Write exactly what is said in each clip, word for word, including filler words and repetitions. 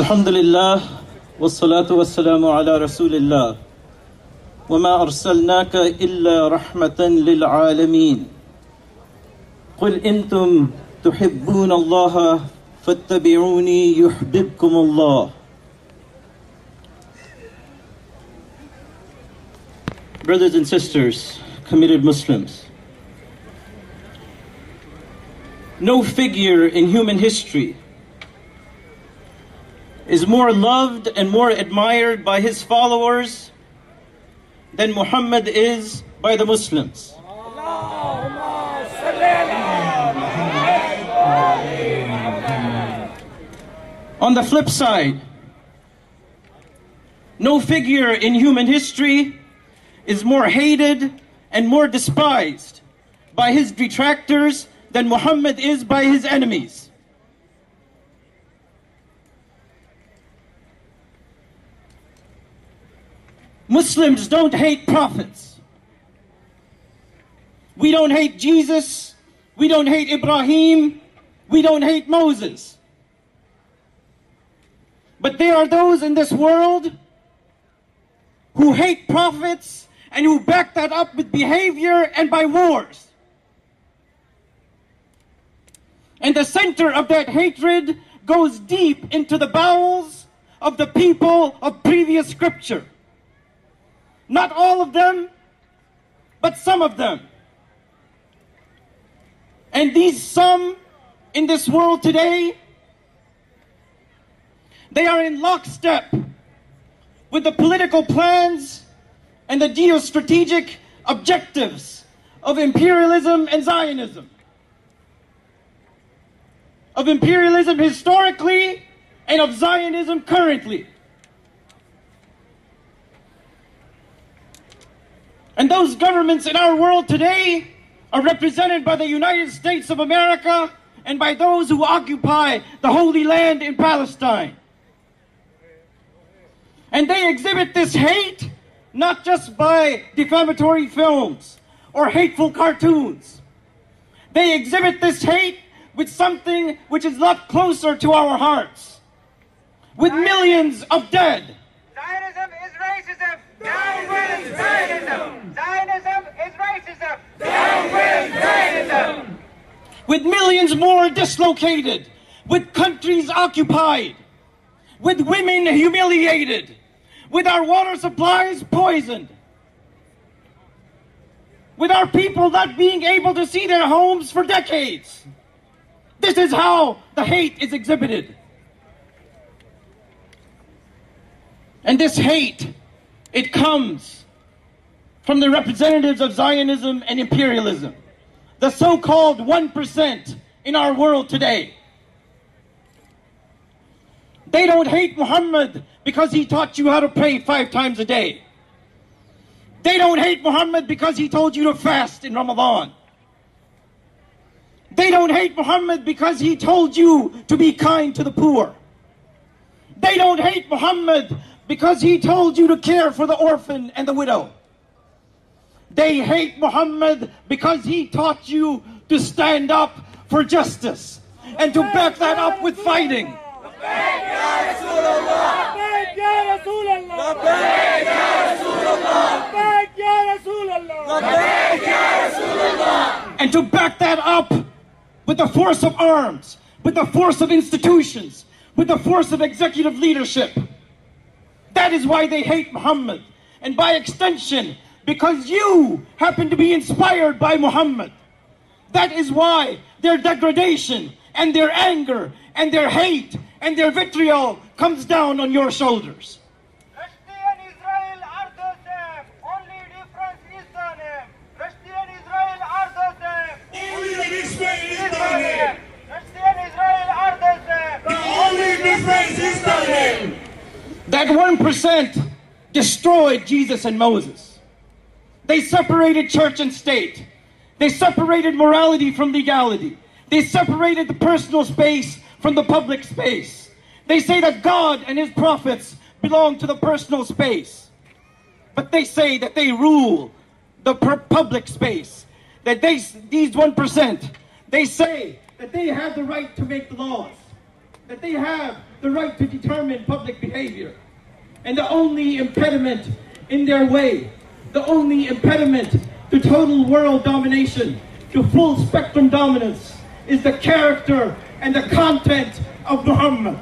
Alhamdulillah, wassalatu wassalamu ala rasulillah, wa ma arsalnaka illa rahmatan lil alameen. Qul intum tuhibbuna Allah fattabi'uni yuhbibkum Allah. Brothers and sisters, committed Muslims, no figure in human history is more loved and more admired by his followers than Muhammad is by the Muslims. On the flip side, no figure in human history is more hated and more despised by his detractors than Muhammad is by his enemies. Muslims don't hate prophets. We don't hate Jesus. We don't hate Ibrahim. We don't hate Moses. But there are those in this world who hate prophets and who back that up with behavior and by wars. And the center of that hatred goes deep into the bowels of the people of previous scripture. Not all of them, but some of them. And these some in this world today, they are in lockstep with the political plans and the geostrategic objectives of imperialism and Zionism. Of imperialism historically and of Zionism currently. And those governments in our world today are represented by the United States of America and by those who occupy the Holy Land in Palestine. And they exhibit this hate not just by defamatory films or hateful cartoons. They exhibit this hate with something which is a lot closer to our hearts. With millions of dead. Zionism is racism. Down with Zionism. Zionism is racism. Down with Zionism. With millions more dislocated. With countries occupied. With women humiliated. With our water supplies poisoned. With our people not being able to see their homes for decades. This is how the hate is exhibited. And this hate, it comes from the representatives of Zionism and imperialism, the so-called one percent in our world today. They don't hate Muhammad because he taught you how to pray five times a day. They don't hate Muhammad because he told you to fast in Ramadan. They don't hate Muhammad because he told you to be kind to the poor. They don't hate Muhammad because he told you to care for the orphan and the widow. They hate Muhammad because he taught you to stand up for justice and to back that up with fighting. And to back that up with the force of arms, with the force of institutions, with the force of executive leadership. That is why they hate Muhammad. And by extension, because you happen to be inspired by Muhammad. That is why their degradation and their anger and their hate and their vitriol comes down on your shoulders. Rushdie and Israel are the same. Only difference is the name. Rushdie and Israel are the same. Only the difference is the name. Rushdie and Israel are the same. The only difference is the name. That one percent destroyed Jesus and Moses. They separated church and state. They separated morality from legality. They separated the personal space from the public space. They say that God and his prophets belong to the personal space. But they say that they rule the public space. That they, these one percent, they say that they have the right to make the laws. That they have the right to determine public behavior. And the only impediment in their way, the only impediment to total world domination, to full spectrum dominance, is the character and the content of Muhammad.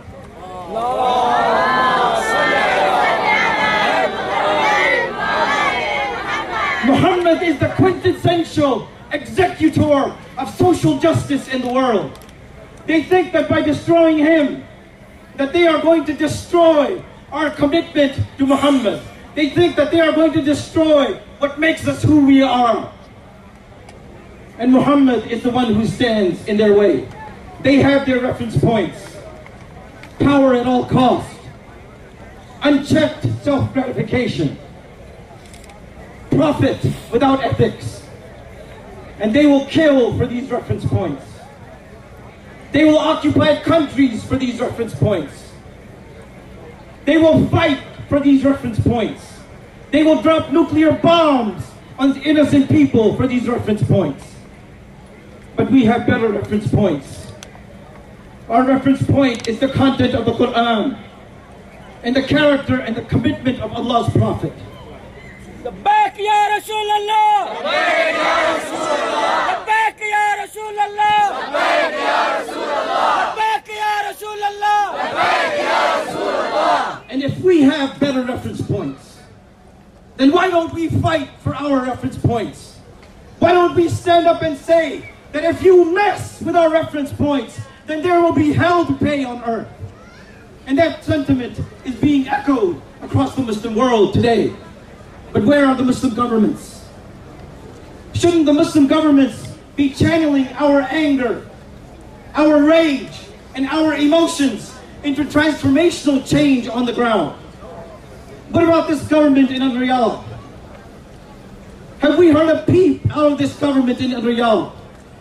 Muhammad is the quintessential executor of social justice in the world. They think that by destroying him, that they are going to destroy our commitment to Muhammad. They think that they are going to destroy what makes us who we are. And Muhammad is the one who stands in their way. They have their reference points. Power at all costs. Unchecked self-gratification. Profit without ethics. And they will kill for these reference points. They will occupy countries for these reference points. They will fight for these reference points. They will drop nuclear bombs on innocent people for these reference points. But we have better reference points. Our reference point is the content of the Quran and the character and the commitment of Allah's Prophet. لبيك يا رسول الله لبيك يا رسول الله لبيك يا رسول الله لبيك يا رسول الله لبيك يا رسول الله لبيك يا رسول الله. And if we have better reference points, then why don't we fight for our reference points? Why don't we stand up and say that if you mess with our reference points, then there will be hell to pay on earth? And that sentiment is being echoed across the Muslim world today. But where are the Muslim governments? Shouldn't the Muslim governments be channeling our anger, our rage, and our emotions into transformational change on the ground? What about this government in Riyadh? Have we heard a peep out of this government in Riyadh?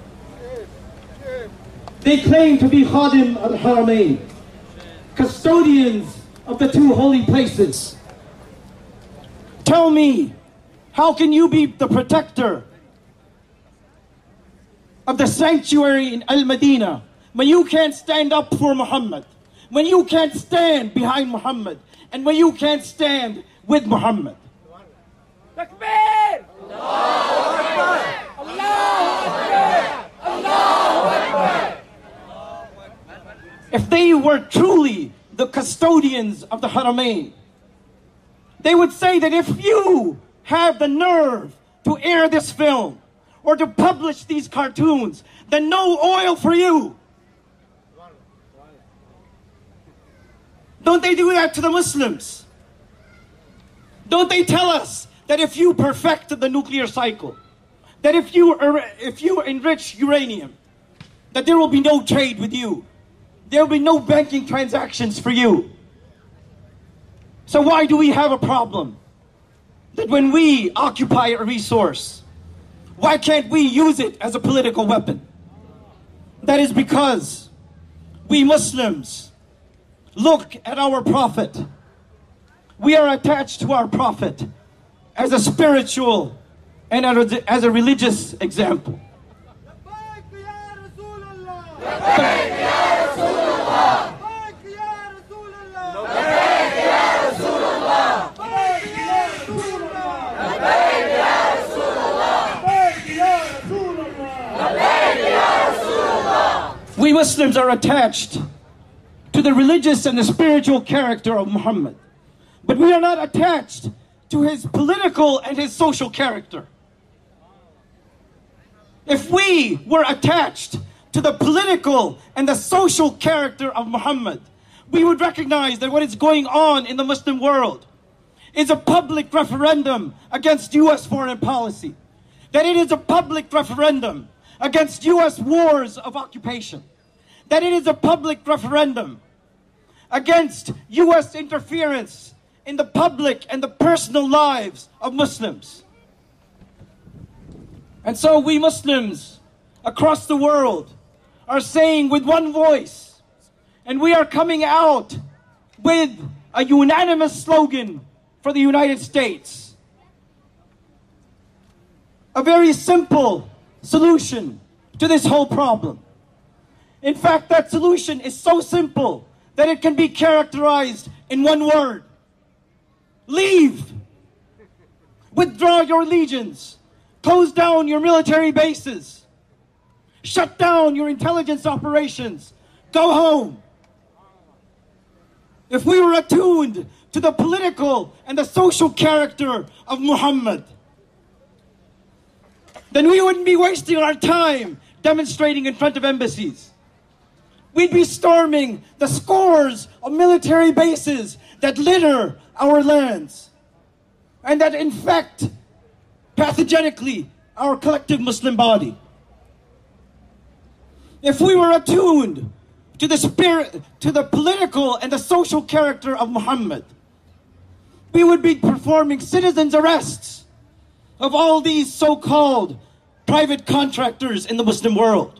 They claim to be Khadim al-Haramain, custodians of the two holy places. Tell me, how can you be the protector of the sanctuary in Al-Madinah when you can't stand up for Muhammad, when you can't stand behind Muhammad, and when you can't stand with Muhammad? Takbir! Allahu Akbar! Allahu Akbar! Allahu Akbar! If they were truly the custodians of the Haramain, they would say that if you have the nerve to air this film or to publish these cartoons, then no oil for you. Don't they do that to the Muslims? Don't they tell us that if you perfect the nuclear cycle, that if you, if you enrich uranium, that there will be no trade with you? There will be no banking transactions for you. So why do we have a problem that when we occupy a resource, why can't we use it as a political weapon? That is because we Muslims look at our Prophet. We are attached to our Prophet as a spiritual and as a religious example. We Muslims are attached to the religious and the spiritual character of Muhammad, but we are not attached to his political and his social character. If we were attached to the political and the social character of Muhammad, we would recognize that what is going on in the Muslim world is a public referendum against U S foreign policy, that it is a public referendum against U S wars of occupation, that it is a public referendum against U S interference in the public and the personal lives of Muslims. And so we Muslims across the world are saying with one voice, and we are coming out with a unanimous slogan for the United States. A very simple solution to this whole problem. In fact, that solution is so simple that it can be characterized in one word. Leave. Withdraw your legions. Close down your military bases. Shut down your intelligence operations. Go home. If we were attuned to the political and the social character of Muhammad, then we wouldn't be wasting our time demonstrating in front of embassies. We'd be storming the scores of military bases that litter our lands and that infect pathogenically our collective Muslim body. If we were attuned to the spirit, to the political and the social character of Muhammad, we would be performing citizens' arrests of all these so-called private contractors in the Muslim world.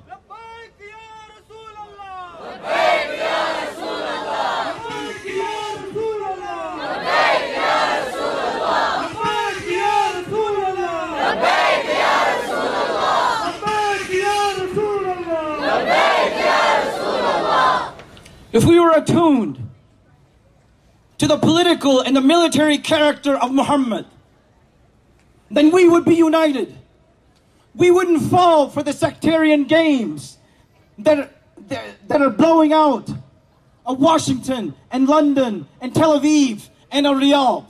If we were attuned to the political and the military character of Muhammad, then we would be united. We wouldn't fall for the sectarian games that, that, that are blowing out of Washington and London and Tel Aviv and Riyadh.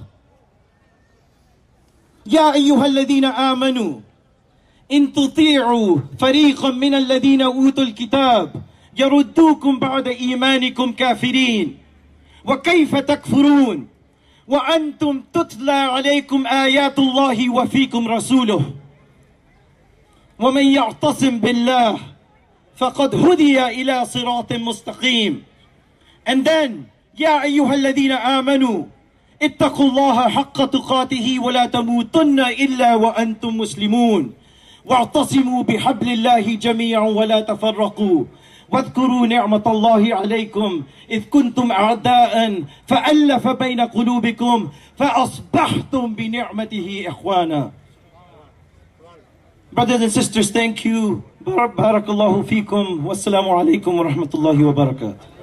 يا أيها الذين آمنوا إن تطيعوا فريقا من الذين أوتوا الكتاب يردوكم بعد إيمانكم كافرين وكيف تكفرون وأنتم تتلى عليكم آيات الله وفيكم رسوله ومن يعتصم بالله فقد هدي إلى صراط مستقيم. And then يا أيها الذين آمنوا اتقوا الله حق تقاته ولا تموتن إلا وأنتم مسلمون واعتصموا بحبل الله جميعا ولا تفرقوا واذكروا نعمة الله عليكم إذ كنتم أعداء فألف بين قلوبكم فأصبحتم بنعمته إخوانا. Brothers and sisters, thank you. Barakallahu feekum. Wassalamu alaikum wa rahmatullahi wa barakatuh.